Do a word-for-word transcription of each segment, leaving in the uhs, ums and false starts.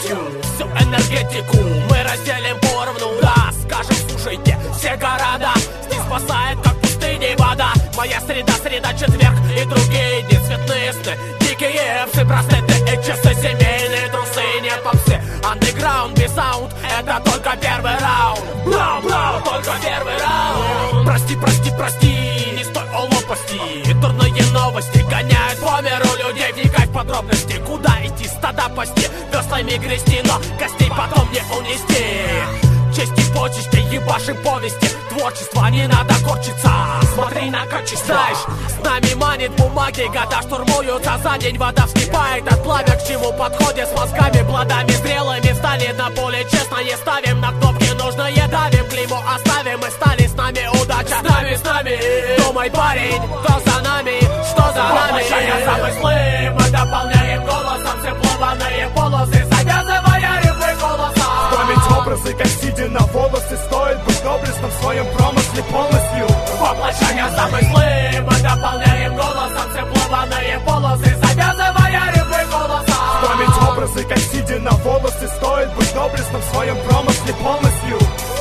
полностью всю энергетику мы разделим поровну. Да, скажем, слушайте, все города здесь спасает, как пустыни вода. Моя среда, среда, четверг и другие дни. Цветные сны, дикие псы, браслеты и часы, семейные трусы, не попсы. Андеграунд без саунд, это только первый раунд. Бла, бла, только первый раунд. Прости, прости, прости, не стой о лопасти. Дурные новости гоняют по миру людей. Вникай в подробности, куда идти, стада пасти, веслами грести, но костей потом не унести. Честь и почести, ебашим повести. Творчество не надо корчиться, смотри на качество. Знаешь, с нами манит бумаги, года штурмуются за день. Вода вскипает от пламя, к чему подходит с мозгами, плодами зрелыми. Стали на поле честно, не ставим на кнопки нужные, давим, клеймо оставим. Мы стали, с нами удача, с нами, с нами. Думай, парень, кто за нами, что за нами. Воплощая замыслы, мы дополняем голосом все плаваные полосы, завязывая рифы голоса. Память, образы, как сидя на волосы, стоит быть доблестным в своем промысле полностью. Воплощая замыслы, мы дополняем голосом все плаваные полосы, завязывая рифы голоса. Память, образы, как сидя на волосы, стоит быть доблестным в своем промысле полностью.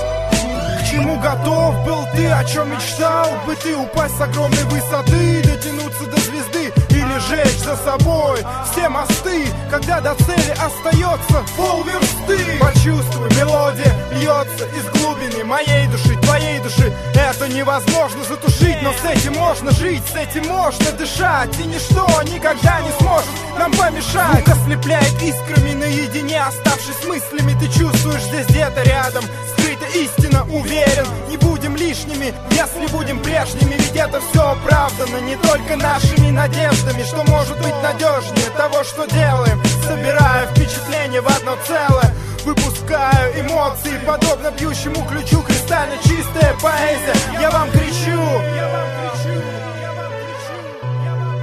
К чему готов был ты, о чем мечтал бы ты? Упасть с огромной высоты, дотянуться до звезды или жечь за собой все мосты, когда до цели остается полверсты. Почувствуй, мелодия льется из глубины моей души, твоей души. Это невозможно затушить, но с этим можно жить, с этим можно дышать, и ничто никогда не сможет нам помешать. Звук ослепляет искрами наедине, оставшись с мыслями, ты чувствуешь здесь где-то рядом скрыта истина, уверен, не будем лишними, если будем прежними. Ведь это все оправдано не только нашими надеждами, что может быть надежнее того, что делаем, собирая впечатления в одно целое. Выпускаю эмоции, подобно бьющему ключу, кристально чистая поэзия. Я вам кричу, я вам кричу, я вам кричу, я вам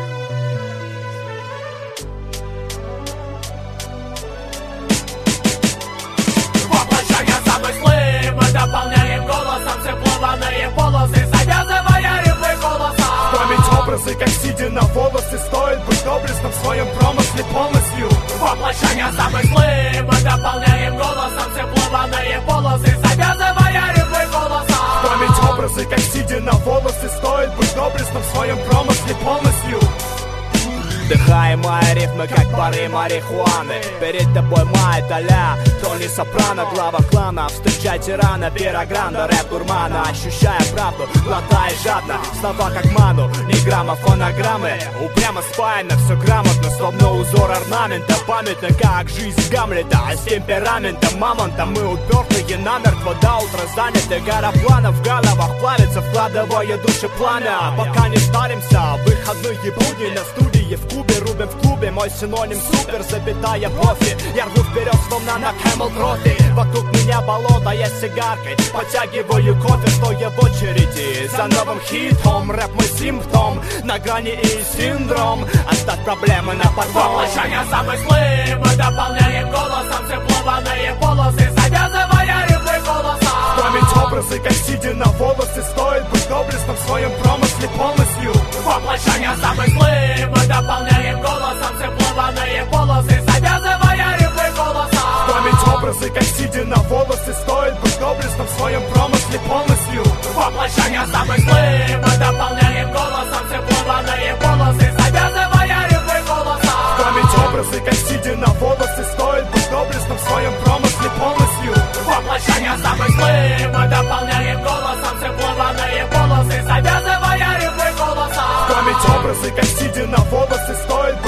кричу. Воплощая замыслы, мы дополняем голосом все плаваные полосы, завязывая рифы голоса. Память, образы, как сидя на волосы, стоит быть доблестным в своем промысле полностью. Воплощая замыслы, мы дополняем голосом все плаваные полосы, завязывая рифы голоса. Память, образы, как сидя на волосы, стоит быть доблестным в своем промысле полностью. Вдыхаем мои рифмы, как пары марихуаны. Перед тобой моя толя, Тони Сопрано, глава клана. Встречай тирана, пирогранда, рэп гурмана. Ощущая правду, глотай жадно, слова как ману, ни грамма фонограммы. Упрямо спаяно, все грамотно, словно узор орнамента. Памятно, как жизнь Гамлета, а с темпераментом мамонта. Мы упертые намертво, до утра заняты. Гора планов в головах плавится, вкладывая души пламя. Пока не старимся, выходные будни на студии в клубе, рубим в клубе, мой синоним супер, запятая профи. Я рву вперед, словно на Camel Trophy. Вокруг меня болото, я сигаркой потягиваю кофе, стоя в очереди за новым хитом. Рэп мой симптом, на грани и синдром. Оставь проблемы на потом. Воплощая замыслы, мы дополняем голосом все плаваные полосы, завязывая рифы голоса. Память, образы, как сидя на волосы, стоит быть доблестным в своем промысле полностью. Воплощая замыслы, мы дополняем голосом все плаваные полосы, завязывая рифы голоса. Память, образы, как сидя на волосы, стоит быть доблестным в своем промысле полностью. Воплощая замыслы, мы дополняем голосом все плаваные полосы, завязывая рифы голоса. Память, образы, как сидя на волосы, стоит быть доблестным в своем промысле полностью. Воплощая замыслы, мы дополняем голосом все плаваные полосы, завязывая рифы голоса. Память, образы, как сидя на волосы, стоит